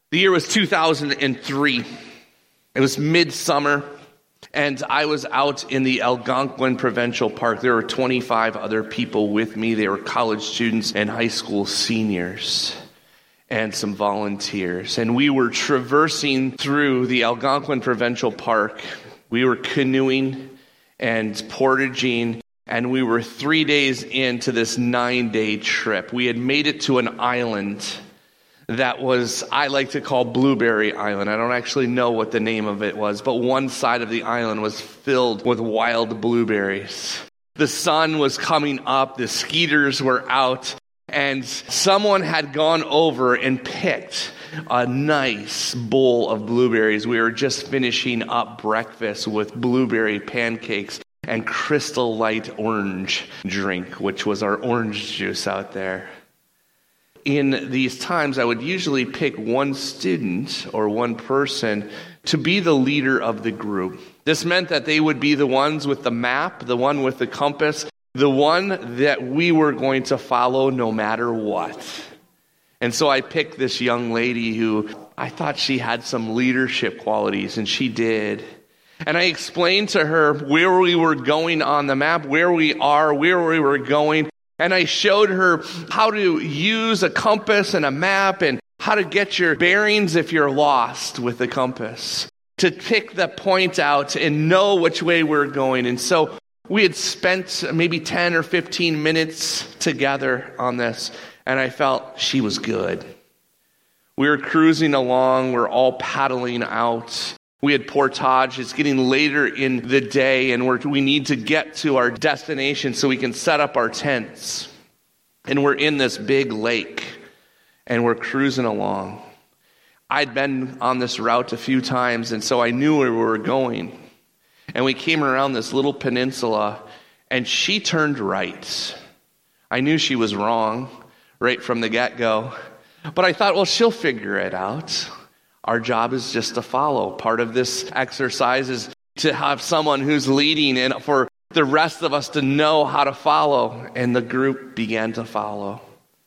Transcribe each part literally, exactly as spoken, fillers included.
The year was two thousand three. It was midsummer, and I was out in the Algonquin Provincial Park. There were twenty-five other people with me. They were college students and high school seniors and some volunteers. And we were traversing through the Algonquin Provincial Park. We were canoeing and portaging, and we were three days into this nine-day trip. We had made it to an island that was, I like to call Blueberry Island. I don't actually know what the name of it was, but one side of the island was filled with wild blueberries. The sun was coming up, the skeeters were out, and someone had gone over and picked a nice bowl of blueberries. We were just finishing up breakfast with blueberry pancakes and Crystal Light orange drink, which was our orange juice out there. In these times, I would usually pick one student or one person to be the leader of the group. This meant that they would be the ones with the map, the one with the compass, the one that we were going to follow no matter what. And so I picked this young lady who I thought she had some leadership qualities, and she did. And I explained to her where we were going on the map, where we are, where we were going. And I showed her how to use a compass and a map and how to get your bearings if you're lost with the compass, to pick the point out and know which way we're going. And so we had spent maybe ten or fifteen minutes together on this, and I felt she was good. We were cruising along. We're all paddling out. We had portage. It's getting later in the day, and we're, we need to get to our destination so we can set up our tents. And we're in this big lake, and we're cruising along. I'd been on this route a few times, and so I knew where we were going. And we came around this little peninsula, and she turned right. I knew she was wrong right from the get-go, but I thought, well, she'll figure it out. Our job is just to follow. Part of this exercise is to have someone who's leading and for the rest of us to know how to follow. And the group began to follow.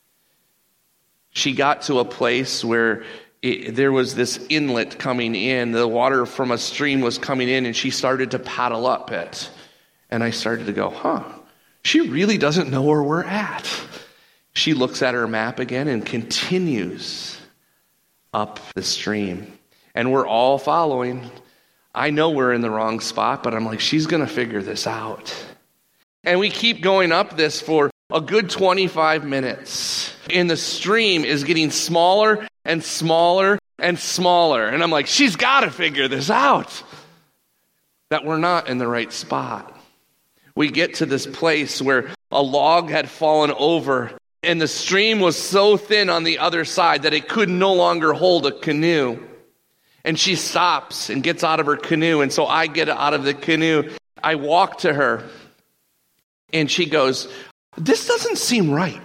She got to a place where it, there was this inlet coming in. The water from a stream was coming in, and she started to paddle up it. And I started to go, huh, she really doesn't know where we're at. She looks at her map again and continues up the stream. And we're all following. I know we're in the wrong spot, but I'm like, she's going to figure this out. And we keep going up this for a good twenty-five minutes. And the stream is getting smaller and smaller and smaller. And I'm like, she's got to figure this out. That we're not in the right spot. We get to this place where a log had fallen over, and the stream was so thin on the other side that it could no longer hold a canoe. And she stops and gets out of her canoe. And so I get out of the canoe. I walk to her. And she goes, this doesn't seem right.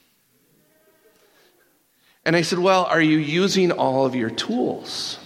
And I said, well, are you using all of your tools?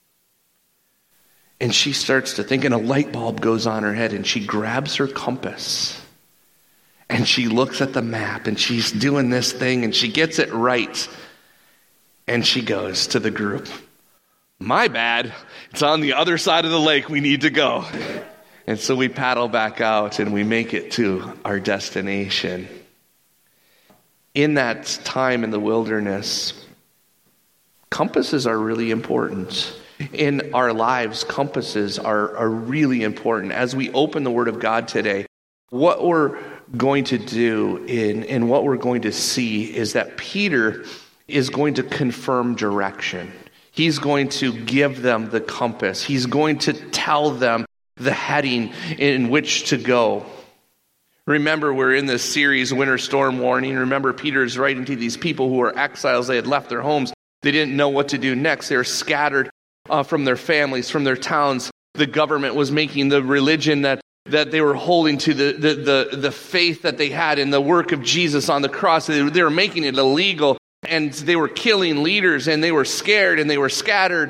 And she starts to think, and a light bulb goes on her head. And she grabs her compass. And she looks at the map, and she's doing this thing, and she gets it right. And she goes to the group, my bad, it's on the other side of the lake, we need to go. And so we paddle back out, and we make it to our destination. In that time in the wilderness, compasses are really important. In our lives, compasses are, are really important. As we open the Word of God today, what we're going to do in, and what we're going to see is that Peter is going to confirm direction. He's going to give them the compass. He's going to tell them the heading in which to go. Remember, we're in this series, Winter Storm Warning. Remember, Peter is writing to these people who are exiles. They had left their homes. They didn't know what to do next. They were scattered uh, from their families, from their towns. The government was making the religion that that they were holding to, the, the, the, the faith that they had in the work of Jesus on the cross. They, they were making it illegal, and they were killing leaders, and they were scared, and they were scattered.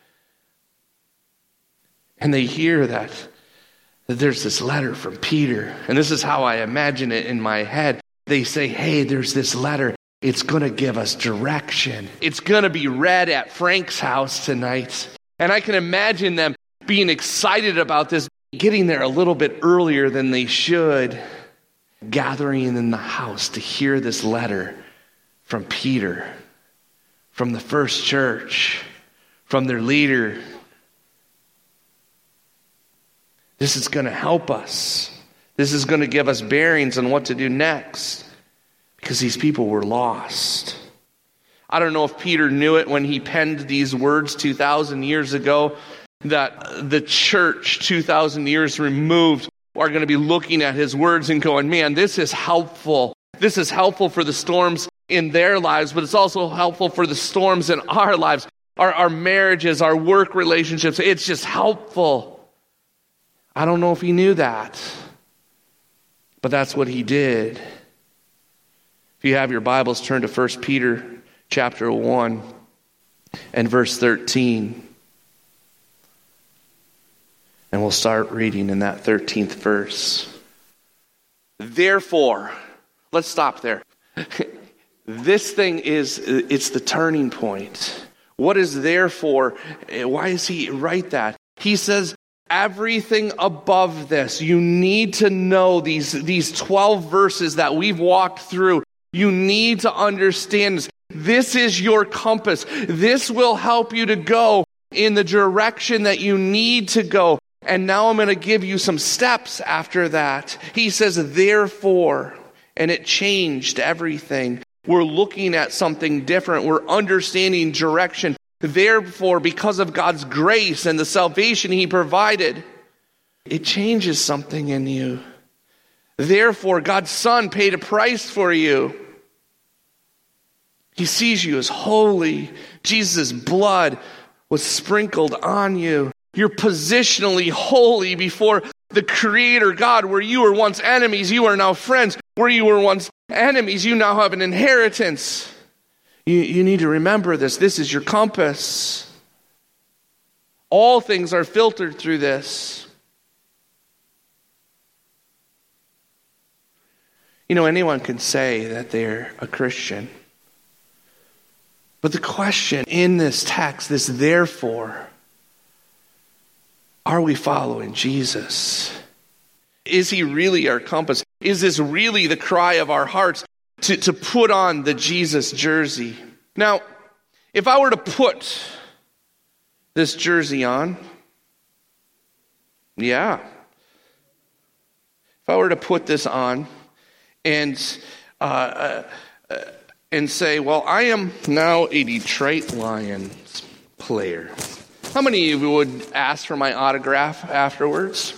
And they hear that, that there's this letter from Peter, and this is how I imagine it in my head. They say, hey, there's this letter, It's going to give us direction. It's going to be read at Frank's house tonight. And I can imagine them being excited about this, getting there a little bit earlier than they should, gathering in the house to hear this letter from Peter, from the first church, from their leader. This is going to help us. This is going to give us bearings on what to do next, because these people were lost. I don't know if Peter knew it when he penned these words two thousand years ago, that the church two thousand years removed are going to be looking at his words and going, man, this is helpful. This is helpful for the storms in their lives, but it's also helpful for the storms in our lives, our, our marriages, our work relationships. It's just helpful. I don't know if he knew that, but that's what he did. If you have your Bibles, turn to First Peter chapter one and verse thirteen. And we'll start reading in that thirteenth verse. Therefore, let's stop there. This thing is, it's the turning point. What is therefore? Why does he write that? He says, everything above this, you need to know these, these twelve verses that we've walked through. You need to understand this. This is your compass. This will help you to go in the direction that you need to go. And now I'm going to give you some steps after that. He says, therefore, and it changed everything. We're looking at something different. We're understanding direction. Therefore, because of God's grace and the salvation he provided, it changes something in you. Therefore, God's Son paid a price for you. He sees you as holy. Jesus' blood was sprinkled on you. You're positionally holy before the Creator God. Where you were once enemies, you are now friends. Where you were once enemies, you now have an inheritance. You, you need to remember this. This is your compass. All things are filtered through this. You know, anyone can say that they're a Christian. But the question in this text, this therefore, are we following Jesus? Is he really our compass? Is this really the cry of our hearts to, to put on the Jesus jersey? Now, if I were to put this jersey on, yeah. If I were to put this on and uh, uh, and say, well, I am now a Detroit Lions player. How many of you would ask for my autograph afterwards?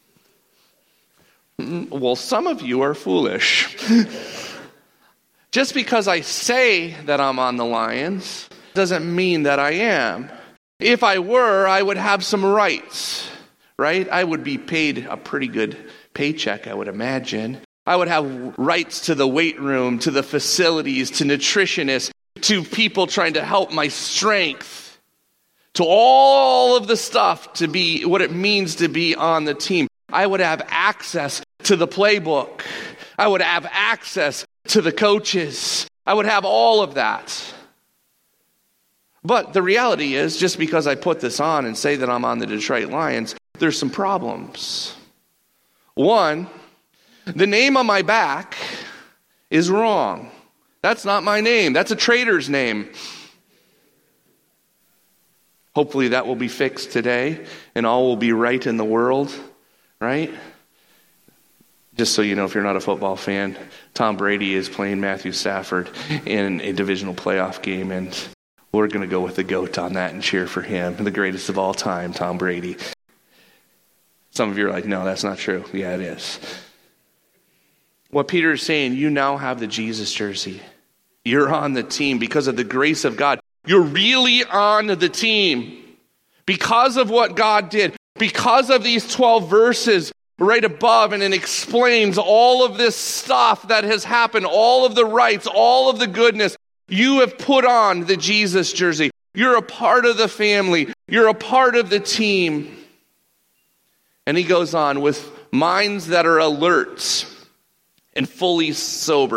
Well, some of you are foolish. Just because I say that I'm on the Lions doesn't mean that I am. If I were, I would have some rights, right? I would be paid a pretty good paycheck, I would imagine. I would have rights to the weight room, to the facilities, to nutritionists, to people trying to help my strength, to all of the stuff to be what it means to be on the team. I would have access to the playbook. I would have access to the coaches. I would have all of that. But the reality is, just because I put this on and say that I'm on the Detroit Lions, there's some problems. One, the name on my back is wrong. That's not my name. That's a trader's name. Hopefully that will be fixed today and all will be right in the world, right? Just so you know, if you're not a football fan, Tom Brady is playing Matthew Stafford in a divisional playoff game, and we're going to go with the GOAT on that and cheer for him, the greatest of all time, Tom Brady. Some of you are like, no, that's not true. Yeah, it is. What Peter is saying, you now have the Jesus jersey. You're on the team because of the grace of God. You're really on the team because of what God did, because of these twelve verses right above, and it explains all of this stuff that has happened, all of the rights, all of the goodness. You have put on the Jesus jersey. You're a part of the family. You're a part of the team. And he goes on, with minds that are alert and fully sober.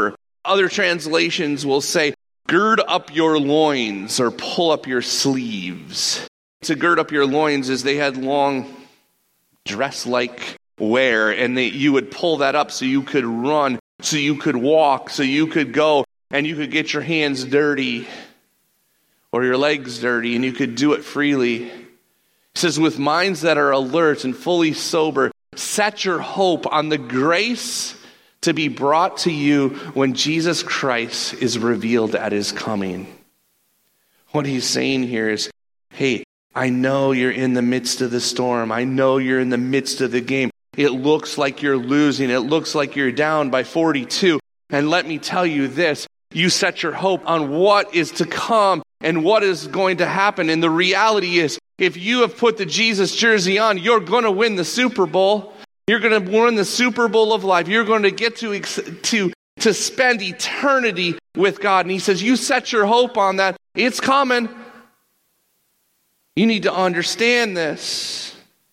Other translations will say, gird up your loins or pull up your sleeves. To gird up your loins is they had long dress-like wear, and they, you would pull that up so you could run, so you could walk, so you could go, and you could get your hands dirty or your legs dirty, and you could do it freely. It says, with minds that are alert and fully sober, set your hope on the grace to be brought to you when Jesus Christ is revealed at his coming. What he's saying here is, hey, I know you're in the midst of the storm. I know you're in the midst of the game. It looks like you're losing. It looks like you're down by forty-two. And let me tell you this, you set your hope on what is to come and what is going to happen. And the reality is, if you have put the Jesus jersey on, you're going to win the Super Bowl. You're going to win the Super Bowl of life. You're going to get to, to, to spend eternity with God. And he says, you set your hope on that. It's coming. You need to understand this.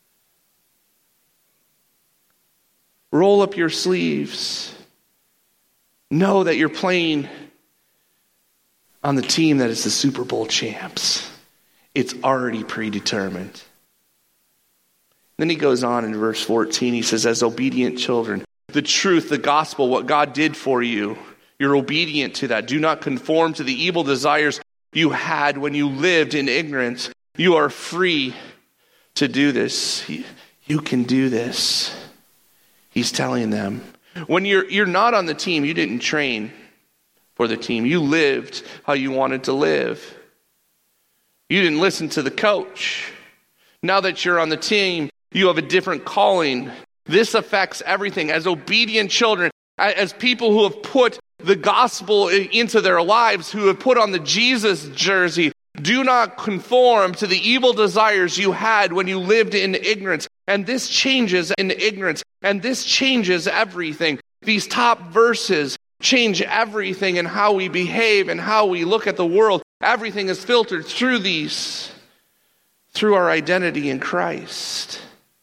Roll up your sleeves. Know that you're playing on the team that is the Super Bowl champs. It's already predetermined. Then he goes on in verse fourteen, he says, as obedient children, the truth, the gospel, what God did for you, you're obedient to that. Do not conform to the evil desires you had when you lived in ignorance. You are free to do this. You can do this. He's telling them. When you're you're not on the team, you didn't train for the team. You lived how you wanted to live. You didn't listen to the coach. Now that you're on the team, you have a different calling. This affects everything. As obedient children, as people who have put the gospel into their lives, who have put on the Jesus jersey, do not conform to the evil desires you had when you lived in ignorance. And this changes in ignorance. And this changes everything. These top verses change everything in how we behave and how we look at the world. Everything is filtered through these, through our identity in Christ.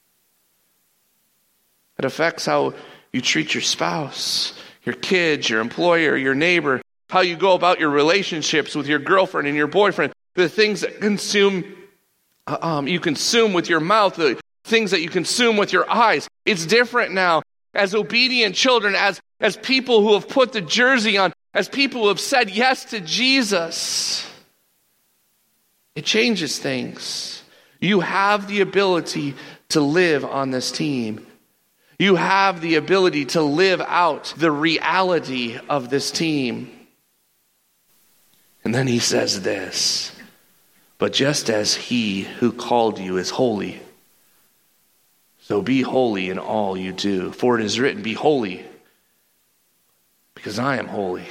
It affects how you treat your spouse, your kids, your employer, your neighbor, how you go about your relationships with your girlfriend and your boyfriend, the things that consume, um, you consume with your mouth, the things that you consume with your eyes. It's different now. As obedient children, as, as people who have put the jersey on, as people who have said yes to Jesus, it changes things. You have the ability to live on this team. You have the ability to live out the reality of this team. And then he says this, but just as he who called you is holy, so be holy in all you do. For it is written, be holy, because I am holy.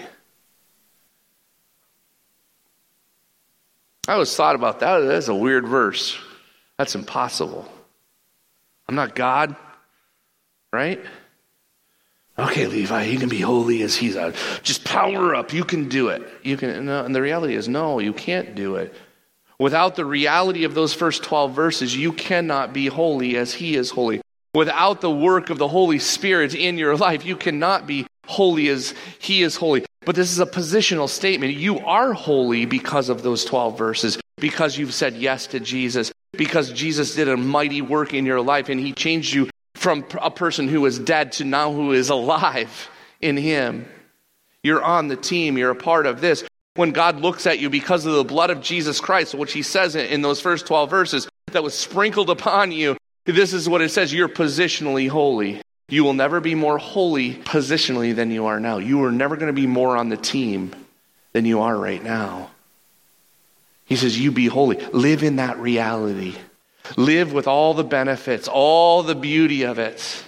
I always thought about that. That's a weird verse. That's impossible. I'm not God. Right? Okay, Levi, you can be holy as he's out. Just power up. You can do it. You can. No, and the reality is, no, you can't do it. Without the reality of those first twelve verses, you cannot be holy as he is holy. Without the work of the Holy Spirit in your life, you cannot be holy as he is holy. But this is a positional statement. You are holy because of those twelve verses, because you've said yes to Jesus, because Jesus did a mighty work in your life and he changed you from a person who is dead to now who is alive in him. You're on the team. You're a part of this. When God looks at you because of the blood of Jesus Christ, which he says in those first twelve verses, that was sprinkled upon you, this is what it says. You're positionally holy. You will never be more holy positionally than you are now. You are never going to be more on the team than you are right now. He says, you be holy. Live in that reality. Live with all the benefits, all the beauty of it.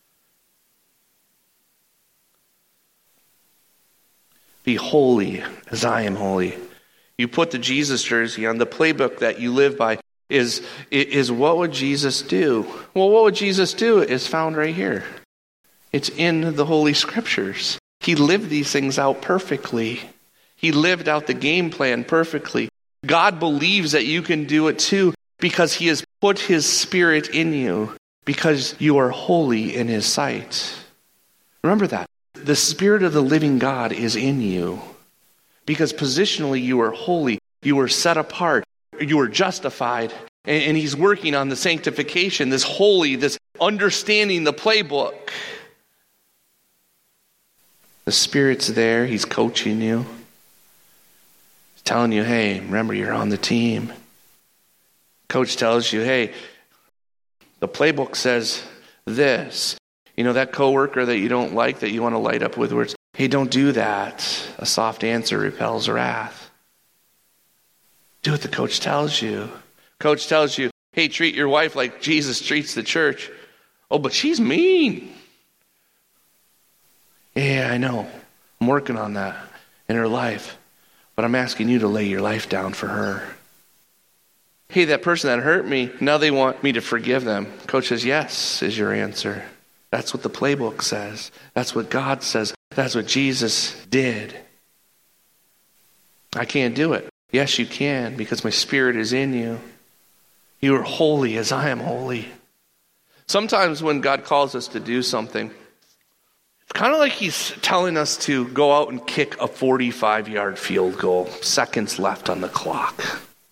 Be holy as I am holy. You put the Jesus jersey on. The playbook that you live by is, is what would Jesus do? Well, what would Jesus do is found right here. It's in the Holy Scriptures. He lived these things out perfectly. He lived out the game plan perfectly. God believes that you can do it too, because he has put his Spirit in you, because you are holy in his sight. Remember that. the Spirit of the living God is in you. Because positionally you are holy, you are set apart, you are justified, and, and he's working on the sanctification, this holy, this understanding the playbook. The Spirit's there, he's coaching you. He's telling you, hey, remember you're on the team. Coach tells you, hey, the playbook says this. You know, that coworker that you don't like, that you want to light up with words, hey, don't do that. A soft answer repels wrath. Do what the coach tells you. Coach tells you, hey, treat your wife like Jesus treats the church. Oh, but she's mean. Yeah, I know. I'm working on that in her life. But I'm asking you to lay your life down for her. Hey, that person that hurt me, now they want me to forgive them. Coach says, yes, is your answer. That's what the playbook says. That's what God says. That's what Jesus did. I can't do it. Yes, you can, because my Spirit is in you. You are holy as I am holy. Sometimes when God calls us to do something, it's kind of like he's telling us to go out and kick a forty-five-yard field goal, seconds left on the clock.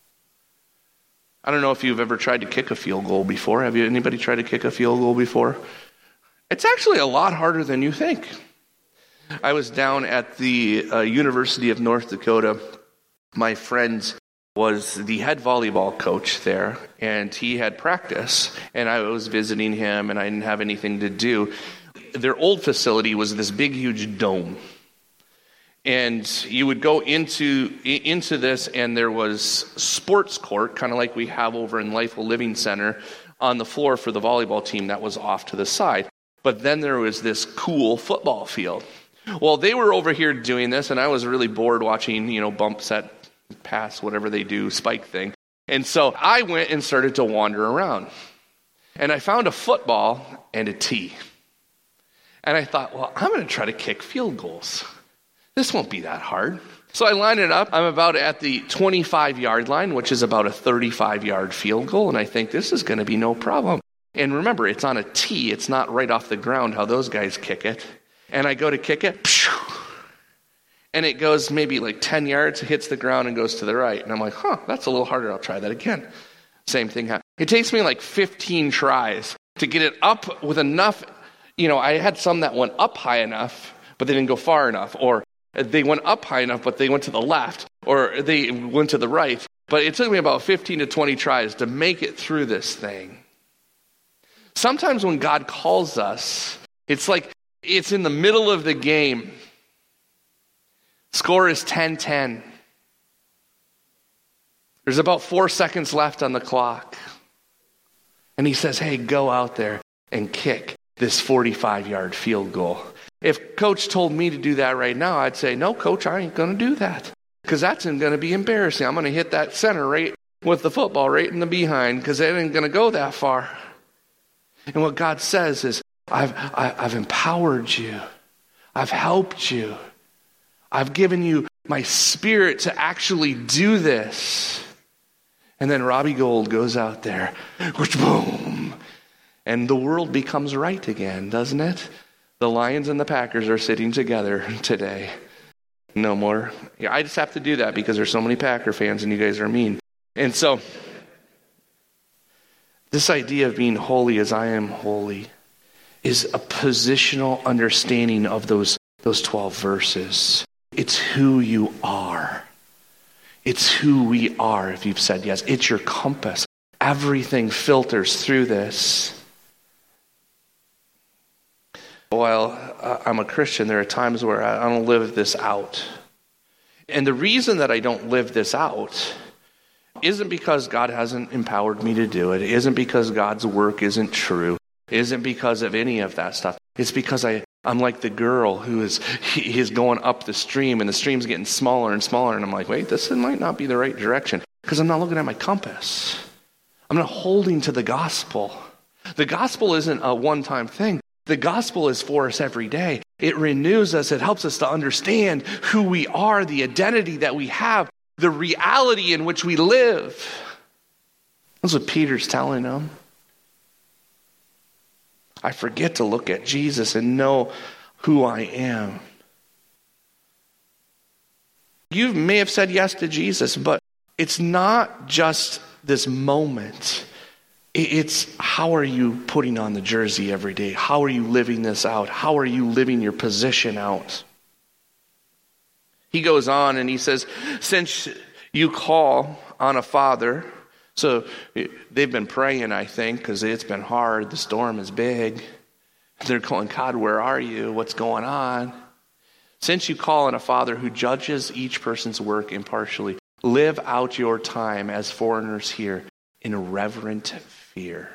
I don't know if you've ever tried to kick a field goal before. Have you anybody tried to kick a field goal before? It's actually a lot harder than you think. I was down at the uh, University of North Dakota. My friend was the head volleyball coach there, and he had practice, and I was visiting him, and I didn't have anything to do. Their old facility was this big, huge dome. And you would go into into this, and there was sports court, kind of like we have over in Lifewell Living Center, on the floor for the volleyball team that was off to the side. But then there was this cool football field. Well, they were over here doing this, and I was really bored watching, you know, bump set, pass, whatever they do, spike thing. And so I went and started to wander around. And I found a football and a tee. And I thought, well, I'm going to try to kick field goals. This won't be that hard. So I line it up. I'm about at the twenty-five-yard line, which is about a thirty-five-yard field goal. And I think this is going to be no problem. And remember, it's on a tee. It's not right off the ground how those guys kick it. And I go to kick it. And it goes maybe like ten yards, hits the ground and goes to the right. And I'm like, huh, that's a little harder. I'll try that again. Same thing happened. It takes me like fifteen tries to get it up with enough. You know, I had some that went up high enough, but they didn't go far enough. Or they went up high enough, but they went to the left. Or they went to the right. But it took me about fifteen to twenty tries to make it through this thing. Sometimes when God calls us, it's like it's in the middle of the game. Score is ten ten. There's about four seconds left on the clock. And he says, hey, go out there and kick this forty-five-yard field goal. If coach told me to do that right now, I'd say, no, coach, I ain't going to do that. Because that's going to be embarrassing. I'm going to hit that center right with the football right in the behind because it ain't going to go that far. And what God says is, I've, I, I've empowered you. I've helped you. I've given you my Spirit to actually do this. And then Robbie Gould goes out there, which boom, and the world becomes right again, doesn't it? The Lions and the Packers are sitting together today. No more. Yeah, I just have to do that because there's so many Packer fans and you guys are mean. And so, this idea of being holy as I am holy is a positional understanding of those, those twelve verses. It's who you are. It's who we are, if you've said yes. It's your compass. Everything filters through this. While I'm a Christian, there are times where I don't live this out. And the reason that I don't live this out isn't because God hasn't empowered me to do it. It isn't because God's work isn't true. It isn't because of any of that stuff. It's because I, I'm like the girl who is he is going up the stream, and the stream's getting smaller and smaller. And I'm like, wait, this might not be the right direction because I'm not looking at my compass. I'm not holding to the gospel. The gospel isn't a one-time thing. The gospel is for us every day. It renews us. It helps us to understand who we are, the identity that we have, the reality in which we live. That's what Peter's telling them. I forget to look at Jesus and know who I am. You may have said yes to Jesus, but it's not just this moment. It's how are you putting on the jersey every day? How are you living this out? How are you living your position out? He goes on and he says, since you call on a father, so they've been praying, I think, because it's been hard. The storm is big. They're going, God, where are you? What's going on? Since you call on a father who judges each person's work impartially, live out your time as foreigners here in reverent fear.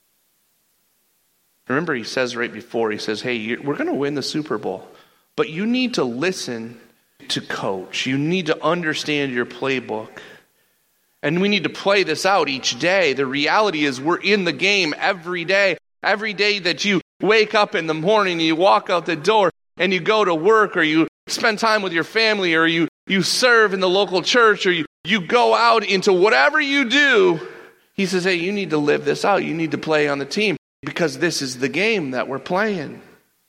Remember, he says right before, he says, hey, we're going to win the Super Bowl, but you need to listen to coach. You need to understand your playbook. And we need to play this out each day. The reality is we're in the game every day. Every day that you wake up in the morning and you walk out the door and you go to work or you spend time with your family or you, you serve in the local church or you, you go out into whatever you do, he says, hey, you need to live this out. You need to play on the team because this is the game that we're playing.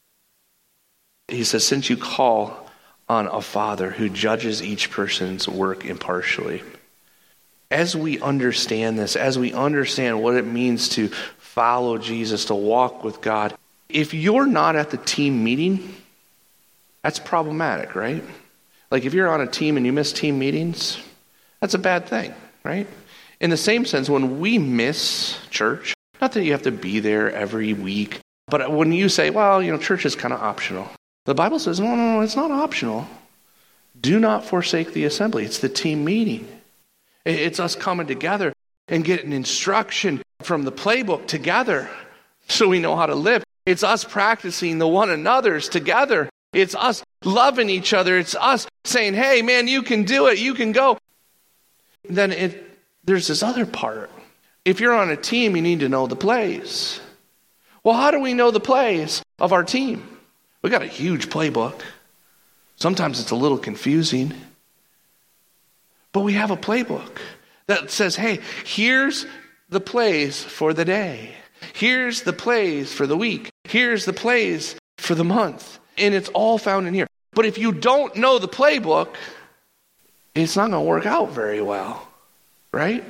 He says, since you call on a father who judges each person's work impartially. As we understand this, as we understand what it means to follow Jesus, to walk with God, if you're not at the team meeting, that's problematic, right? Like if you're on a team and you miss team meetings, that's a bad thing, right? In the same sense, when we miss church, not that you have to be there every week, but when you say, well, you know, church is kind of optional. The Bible says, no, no, no, it's not optional. Do not forsake the assembly. It's the team meeting. It's us coming together and getting instruction from the playbook together so we know how to live. It's us practicing the one another's together. It's us loving each other. It's us saying, hey, man, you can do it. You can go. Then it, there's this other part. If you're on a team, you need to know the plays. Well, how do we know the plays of our team? We got a huge playbook. Sometimes it's a little confusing. But we have a playbook that says, hey, here's the plays for the day. Here's the plays for the week. Here's the plays for the month. And it's all found in here. But if you don't know the playbook, it's not going to work out very well, right?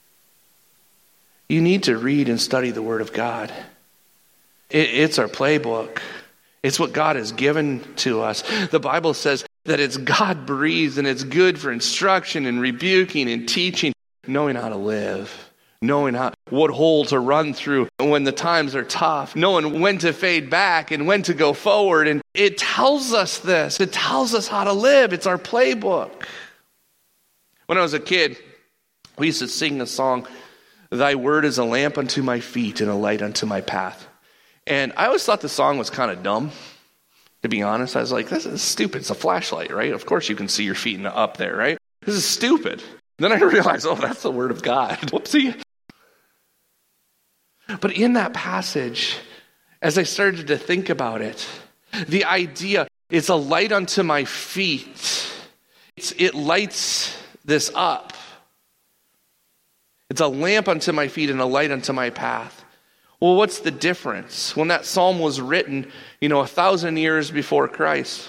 You need to read and study the Word of God. It, it's our playbook. It's what God has given to us. The Bible says that it's God-breathed and it's good for instruction and rebuking and teaching, knowing how to live, knowing how what hole to run through when the times are tough, knowing when to fade back and when to go forward. And it tells us this. It tells us how to live. It's our playbook. When I was a kid, we used to sing a song, "Thy word is a lamp unto my feet and a light unto my path." And I always thought the song was kind of dumb, to be honest. I was like, this is stupid. It's a flashlight, right? Of course you can see your feet in the up there, right? This is stupid. Then I realized, oh, that's the Word of God. Whoopsie. But in that passage, as I started to think about it, the idea, it's a light unto my feet. It's, it lights this up. It's a lamp unto my feet and a light unto my path. Well, what's the difference? When that psalm was written, you know, a thousand years before Christ,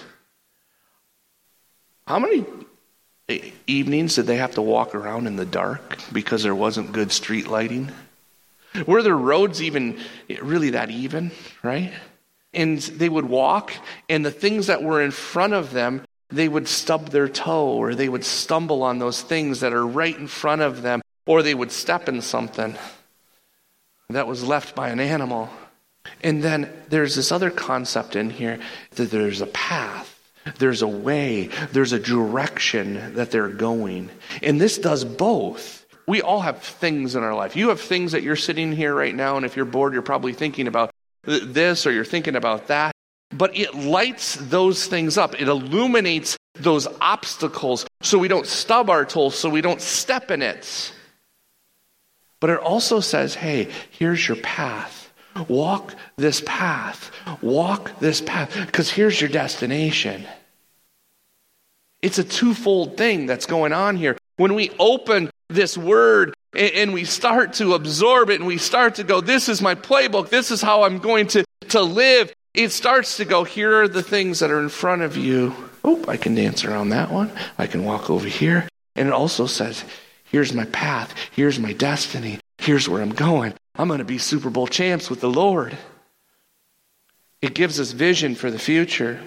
how many evenings did they have to walk around in the dark because there wasn't good street lighting? Were their roads even really that even, right? And they would walk, and the things that were in front of them, they would stub their toe, or they would stumble on those things that are right in front of them, or they would step in something that was left by an animal. And then there's this other concept in here that there's a path, there's a way, there's a direction that they're going. And this does both. We all have things in our life. You have things that you're sitting here right now, and if you're bored, you're probably thinking about this or you're thinking about that. But it lights those things up. It illuminates those obstacles so we don't stub our toe, so we don't step in it. But it also says, hey, here's your path. Walk this path. Walk this path, because here's your destination. It's a twofold thing that's going on here. When we open this word and we start to absorb it and we start to go, this is my playbook. This is how I'm going to, to live. It starts to go, here are the things that are in front of you. Oh, I can dance around that one. I can walk over here. And it also says, here's my path. Here's my destiny. Here's where I'm going. I'm going to be Super Bowl champs with the Lord. It gives us vision for the future.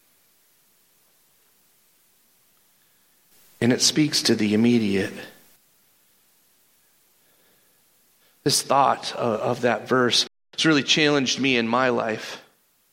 And it speaks to the immediate. This thought of, of that verse has really challenged me in my life.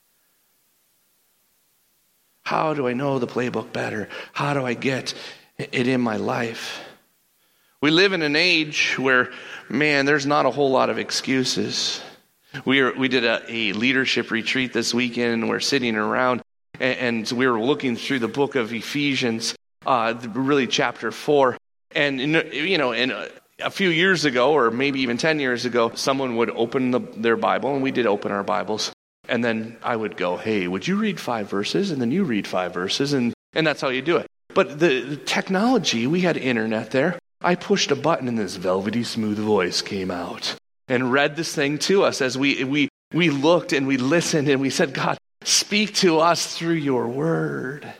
How do I know the playbook better? How do I get it in my life? We live in an age where, man, there's not a whole lot of excuses. We are, we did a, a leadership retreat this weekend, and we're sitting around, and, and we were looking through the book of Ephesians, uh, really chapter four. And, you know, and a few years ago, or maybe even ten years ago, someone would open the, their Bible, and we did open our Bibles. And then I would go, hey, would you read five verses? And then you read five verses, and, and that's how you do it. But the, the technology, we had internet there. I pushed a button, and this velvety smooth voice came out and read this thing to us as we we we looked and we listened and we said, God, speak to us through your word.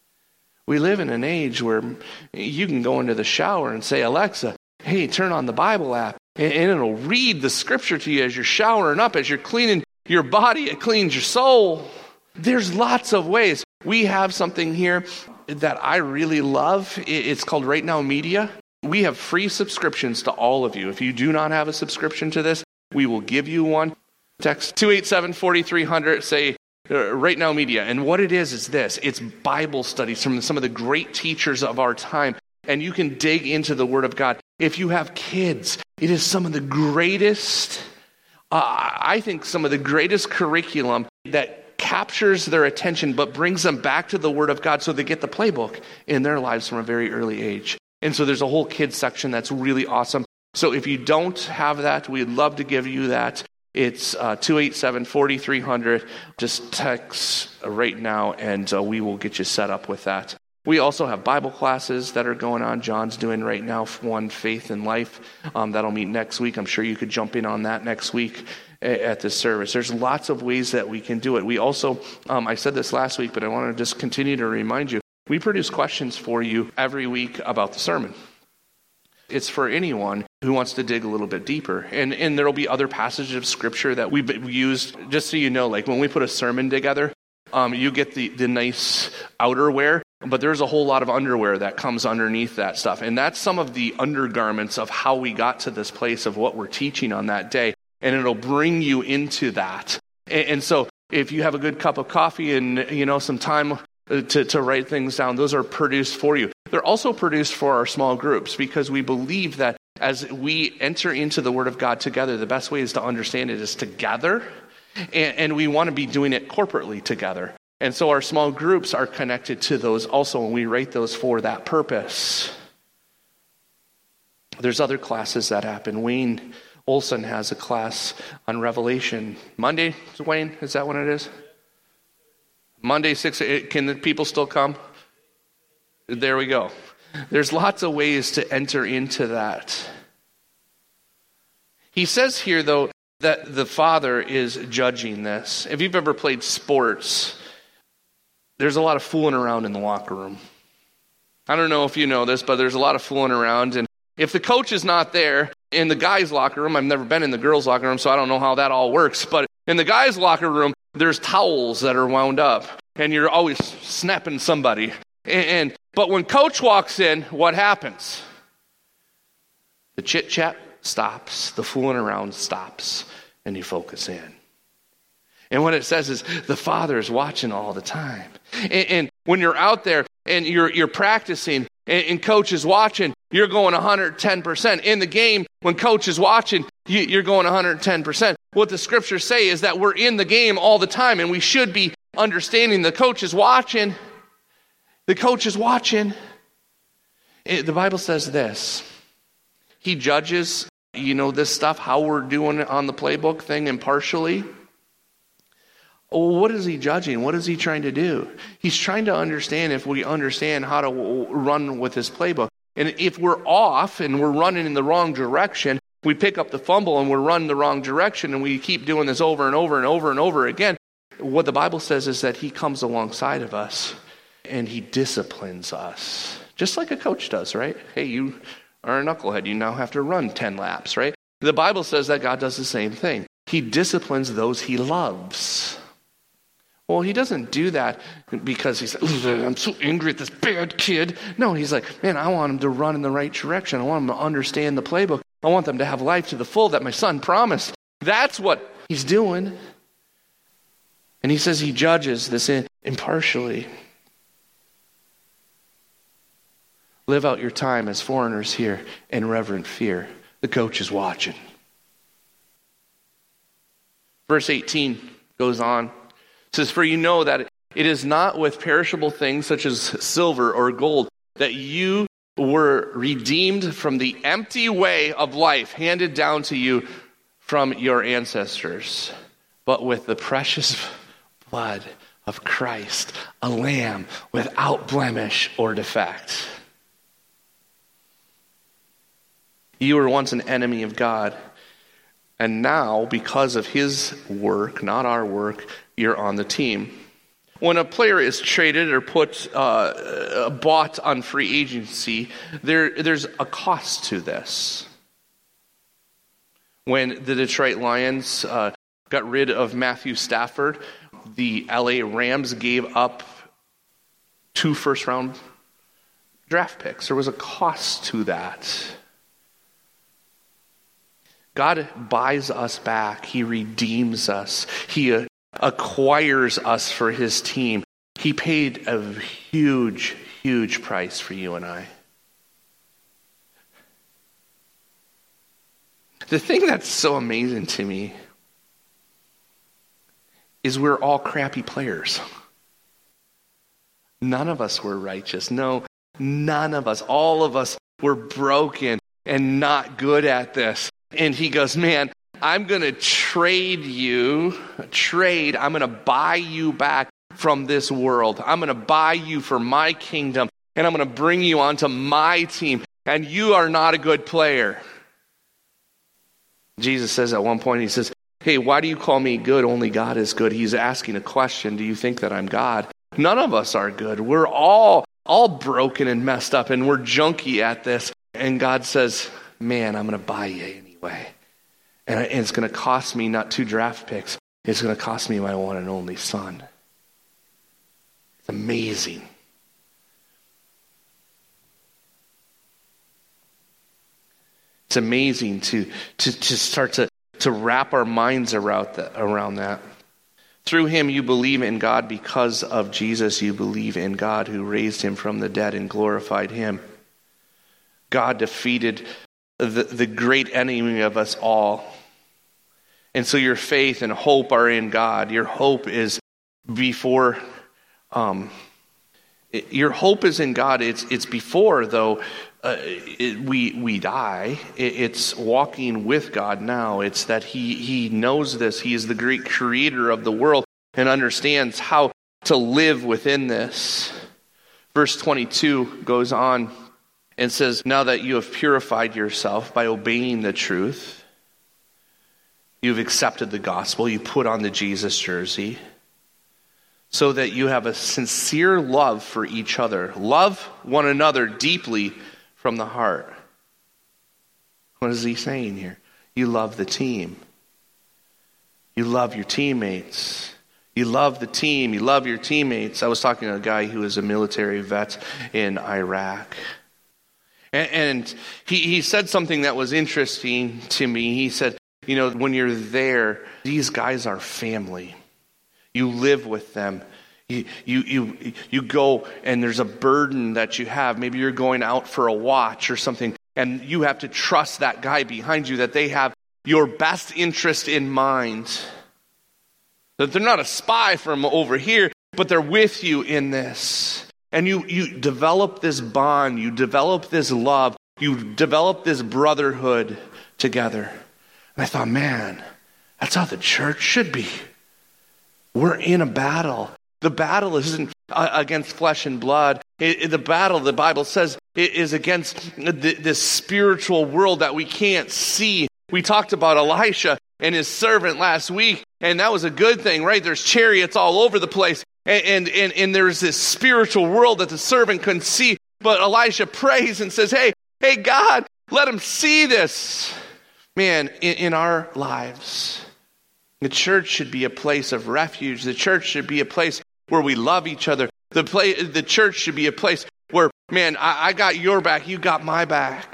We live in an age where you can go into the shower and say, Alexa, hey, turn on the Bible app, and, and it'll read the scripture to you as you're showering up, as you're cleaning your body, it cleans your soul. There's lots of ways. We have something here that I really love. It's called Right Now Media. We have free subscriptions to all of you. If you do not have a subscription to this, we will give you one. Text two eight seven, four three zero zero, say uh, Right Now Media. And what it is is this. It's Bible studies from some of the great teachers of our time. And you can dig into the Word of God. If you have kids, it is some of the greatest, uh, I think some of the greatest curriculum that captures their attention but brings them back to the Word of God so they get the playbook in their lives from a very early age. And so there's a whole kids section that's really awesome. So if you don't have that, we'd love to give you that. It's uh, two eight seven, four three zero zero. Just text right now, and uh, we will get you set up with that. We also have Bible classes that are going on. John's doing right now one, Faith and Life. Um, that'll meet next week. I'm sure you could jump in on that next week at this service. There's lots of ways that we can do it. We also, um, I said this last week, but I want to just continue to remind you, we produce questions for you every week about the sermon. It's for anyone who wants to dig a little bit deeper. And and there'll be other passages of scripture that we've used, just so you know, like when we put a sermon together, um, you get the, the nice outerwear, but there's a whole lot of underwear that comes underneath that stuff. And that's some of the undergarments of how we got to this place of what we're teaching on that day. And it'll bring you into that. And, and so if you have a good cup of coffee and, you know, some time To, to write things down, those are produced for you. They're also produced for our small groups because we believe that as we enter into the Word of God together, the best way is to understand it is together, and, and we want to be doing it corporately together. And so our small groups are connected to those also, and we write those for that purpose. There's other classes that happen. Wayne Olson has a class on Revelation. Monday, Wayne, is that when it is? Monday, six, can the people still come? There we go. There's lots of ways to enter into that. He says here, though, that the Father is judging this. If you've ever played sports, there's a lot of fooling around in the locker room. I don't know if you know this, but there's a lot of fooling around. And if the coach is not there in the guys' locker room, I've never been in the girls' locker room, so I don't know how that all works. But in the guys' locker room, there's towels that are wound up, and you're always snapping somebody. And, and but when coach walks in, what happens? The chit-chat stops, the fooling around stops, and you focus in. And what it says is the Father is watching all the time. And, and when you're out there and you're you're practicing, and, and coach is watching, you're going one hundred ten percent. In the game, when coach is watching, you, you're going one hundred ten percent. What the scriptures say is that we're in the game all the time, and we should be understanding the coach is watching. The coach is watching. It, the Bible says this. He judges, you know, this stuff, how we're doing on the playbook thing impartially. Well, what is he judging? What is he trying to do? He's trying to understand if we understand how to run with his playbook. And if we're off and we're running in the wrong direction, we pick up the fumble and we're running the wrong direction, and we keep doing this over and over and over and over again, what the Bible says is that he comes alongside of us and he disciplines us. Just like a coach does, right? Hey, you are a knucklehead. You now have to run ten laps, right? The Bible says that God does the same thing. He disciplines those he loves. Well, he doesn't do that because he's like, I'm so angry at this bad kid. No, he's like, man, I want him to run in the right direction. I want him to understand the playbook. I want them to have life to the full that my son promised. That's what he's doing. And he says he judges this impartially. Live out your time as foreigners here in reverent fear. The coach is watching. Verse eighteen goes on. It says, for you know that it is not with perishable things such as silver or gold that you were redeemed from the empty way of life handed down to you from your ancestors, but with the precious blood of Christ, a lamb without blemish or defect. You were once an enemy of God, and now, because of his work, not our work, you're on the team. When a player is traded or put uh, bought on free agency, there there's a cost to this. When the Detroit Lions uh, got rid of Matthew Stafford, the L A Rams gave up two first-round draft picks. There was a cost to that. God buys us back. He redeems us. He uh, acquires us for his team. He paid a huge, huge price for you and I. The thing that's so amazing to me is we're all crappy players. None of us were righteous. No, none of us. All of us were broken and not good at this. And he goes, man, I'm going to trade you, trade, I'm going to buy you back from this world. I'm going to buy you for my kingdom, and I'm going to bring you onto my team, and you are not a good player. Jesus says at one point, he says, hey, why do you call me good? Only God is good. He's asking a question. Do you think that I'm God? None of us are good. We're all, all broken and messed up, and we're junky at this. And God says, man, I'm going to buy you anyway. And it's going to cost me not two draft picks. It's going to cost me my one and only son. It's amazing. It's amazing to, to, to start to, to wrap our minds around that, around that. Through him you believe in God. Because of Jesus you believe in God who raised him from the dead and glorified him. God defeated the, the great enemy of us all. And so your faith and hope are in God. Your hope is before, um, it, your hope is in God. It's it's before, though, uh, it, we we die. It, it's walking with God now. It's that he he knows this. He is the great creator of the world and understands how to live within this. Verse twenty-two goes on and says, now that you have purified yourself by obeying the truth, you've accepted the gospel, you put on the Jesus jersey, so that you have a sincere love for each other. Love one another deeply from the heart. What is he saying here? You love the team. You love your teammates. You love the team. You love your teammates. I was talking to a guy who was a military vet in Iraq. And, and he, he said something that was interesting to me. He said, you know, when you're there, these guys are family. You live with them. You, you you you go and there's a burden that you have. Maybe you're going out for a watch or something, and you have to trust that guy behind you that they have your best interest in mind. That they're not a spy from over here, but they're with you in this. And you, you develop this bond, you develop this love, you develop this brotherhood together. And I thought, man, that's how the church should be. We're in a battle. The battle isn't uh, against flesh and blood. It, it, the battle, the Bible says, it is against the, this spiritual world that we can't see. We talked about Elisha and his servant last week. And that was a good thing, right? There's chariots all over the place. And, and, and, and there's this spiritual world that the servant couldn't see. But Elisha prays and says, hey, hey, God, let him see this. Man, in, in our lives, the church should be a place of refuge. The church should be a place where we love each other. The, play, the church should be a place where, man, I, I got your back, you got my back.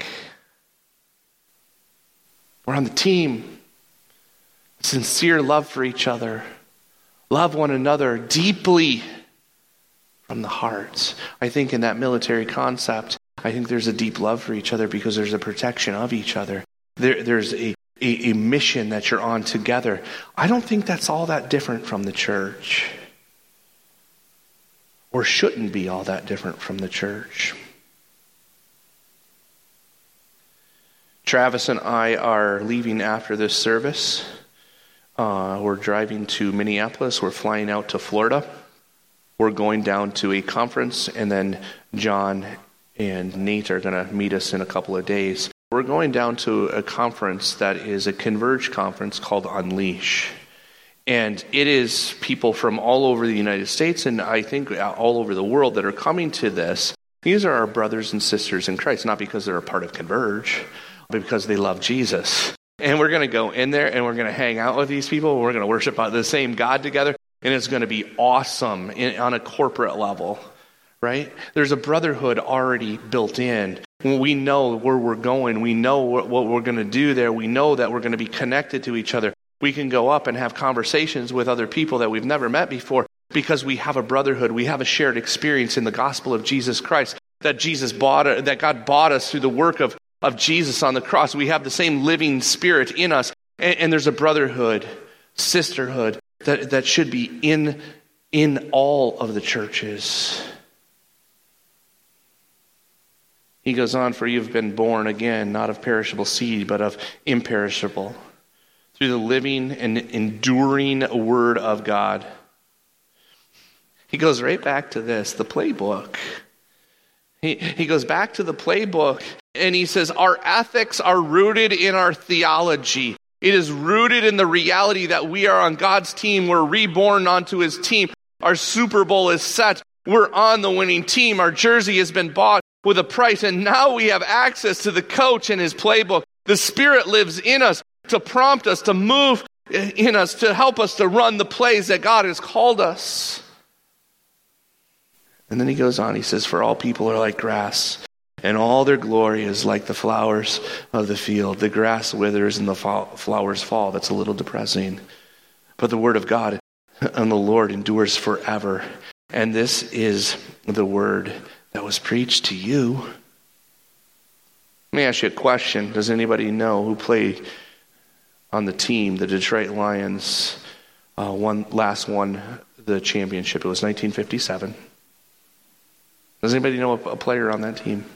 We're on the team. Sincere love for each other. Love one another deeply from the heart. I think in that military concept, I think there's a deep love for each other because there's a protection of each other. There, there's a, a, a mission that you're on together. I don't think that's all that different from the church. Or shouldn't be all that different from the church. Travis and I are leaving after this service. Uh, we're driving to Minneapolis. We're flying out to Florida. We're going down to a conference, and then John and Nate are going to meet us in a couple of days. We're going down to a conference that is a Converge conference called Unleash. And it is people from all over the United States, and I think all over the world, that are coming to this. These are our brothers and sisters in Christ, not because they're a part of Converge, but because they love Jesus. And we're going to go in there and we're going to hang out with these people. We're going to worship the same God together. And it's going to be awesome in, on a corporate level, right? There's a brotherhood already built in. We know where we're going. We know what, what we're going to do there. We know that we're going to be connected to each other. We can go up and have conversations with other people that we've never met before because we have a brotherhood. We have a shared experience in the gospel of Jesus Christ, that Jesus bought, that God bought us through the work of of Jesus on the cross. We have the same living spirit in us. And, and there's a brotherhood, sisterhood that, that should be in, in all of the churches. He goes on, for you've been born again, not of perishable seed, but of imperishable, through the living and enduring word of God. He goes right back to this, the playbook. He, he goes back to the playbook. And he says, our ethics are rooted in our theology. It is rooted in the reality that we are on God's team. We're reborn onto his team. Our Super Bowl is set. We're on the winning team. Our jersey has been bought with a price. And now we have access to the coach and his playbook. The Spirit lives in us to prompt us, to move in us, to help us to run the plays that God has called us. And then he goes on. He says, for all people are like grass, and all their glory is like the flowers of the field. The grass withers and the flowers fall. That's a little depressing. But the word of God and the Lord endures forever. And this is the word that was preached to you. Let me ask you a question. Does anybody know who played on the team, the Detroit Lions, uh, won, last won the championship? It was nineteen fifty-seven. Does anybody know a, a player on that team?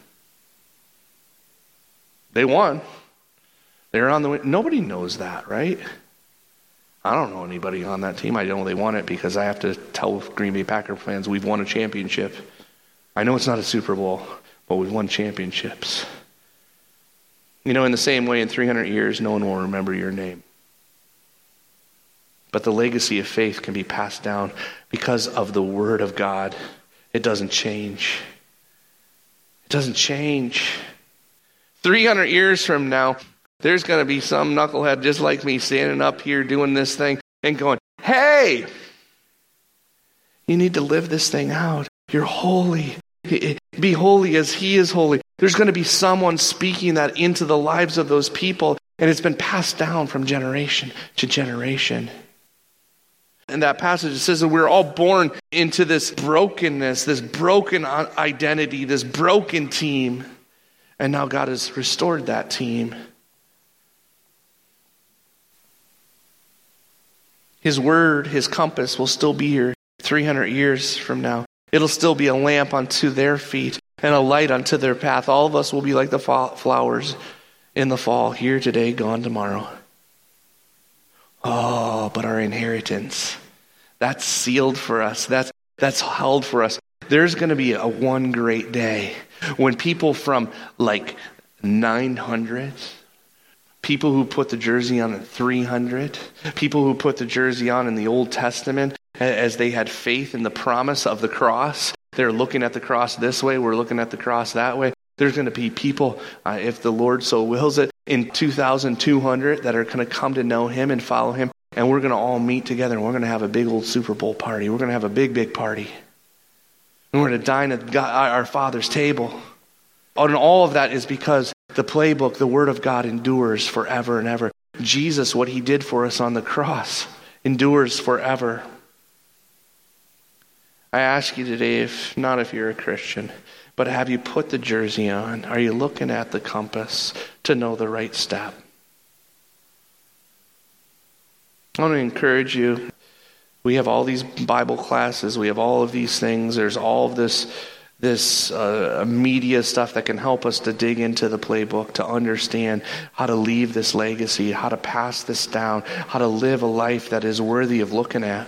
They won. They were on the win. Nobody knows that, right? I don't know anybody on that team. I know they won it because I have to tell Green Bay Packer fans we've won a championship. I know it's not a Super Bowl, but we've won championships. You know, in the same way, in three hundred years, no one will remember your name. But the legacy of faith can be passed down because of the Word of God. It doesn't change. It doesn't change. three hundred years from now, there's going to be some knucklehead just like me standing up here doing this thing and going, hey, you need to live this thing out. You're holy. Be holy as he is holy. There's going to be someone speaking that into the lives of those people, and it's been passed down from generation to generation. In that passage, it says that we're all born into this brokenness, this broken identity, this broken team. And now God has restored that team. His word, his compass will still be here three hundred years from now. It'll still be a lamp unto their feet and a light unto their path. All of us will be like the flowers in the fall, here today, gone tomorrow. Oh, but our inheritance, that's sealed for us. That's, that's held for us. There's going to be a one great day when people from like nine hundred People who put the jersey on at three hundred. People who put the jersey on in the Old Testament as they had faith in the promise of the cross. They're looking at the cross this way. We're looking at the cross that way. There's going to be people, uh, if the Lord so wills it, in two thousand two hundred that are going to come to know him and follow him. And we're going to all meet together and we're going to have a big old Super Bowl party. We're going to have a big, big party. And we're going to dine at God, our Father's table. And all of that is because the playbook, the Word of God, endures forever and ever. Jesus, what he did for us on the cross, endures forever. I ask you today, if not if you're a Christian, but have you put the jersey on? Are you looking at the compass to know the right step? I want to encourage you. We have all these Bible classes. We have all of these things. There's all of this, this uh, media stuff that can help us to dig into the playbook, to understand how to leave this legacy, how to pass this down, how to live a life that is worthy of looking at.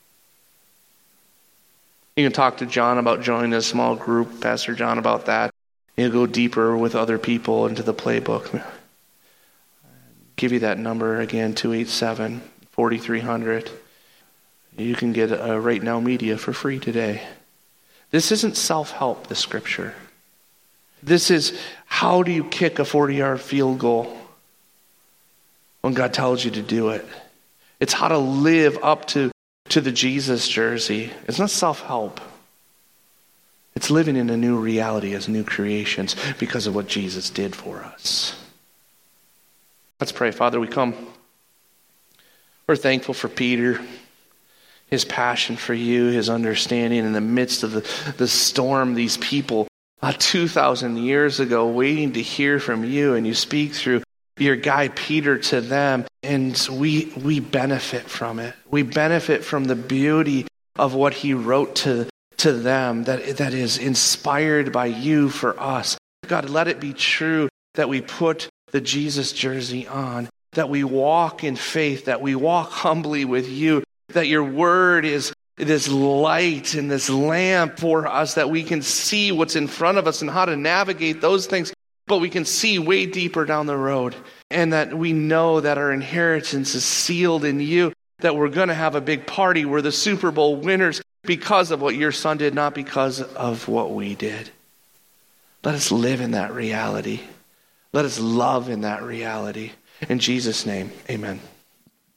You can talk to John about joining a small group, Pastor John, about that. You go deeper with other people into the playbook. I'll give you that number again, two eight seven, four three zero zero. You can get a Right Now Media for free today. This isn't self-help, the scripture. This is how do you kick a forty-yard field goal when God tells you to do it. It's how to live up to to the Jesus jersey. It's not self-help. It's living in a new reality as new creations because of what Jesus did for us. Let's pray. Father, we come. We're thankful for Peter, his passion for you, his understanding in the midst of the, the storm, these people uh, two thousand years ago waiting to hear from you, and you speak through your guy Peter to them, and we we benefit from it. We benefit from the beauty of what he wrote to, to them that, that is inspired by you for us. God, let it be true that we put the Jesus jersey on, that we walk in faith, that we walk humbly with you, that your word is this light and this lamp for us, that we can see what's in front of us and how to navigate those things, but we can see way deeper down the road, and that we know that our inheritance is sealed in you, that we're going to have a big party. We're the Super Bowl winners because of what your son did, not because of what we did. Let us live in that reality. Let us love in that reality. In Jesus' name, amen.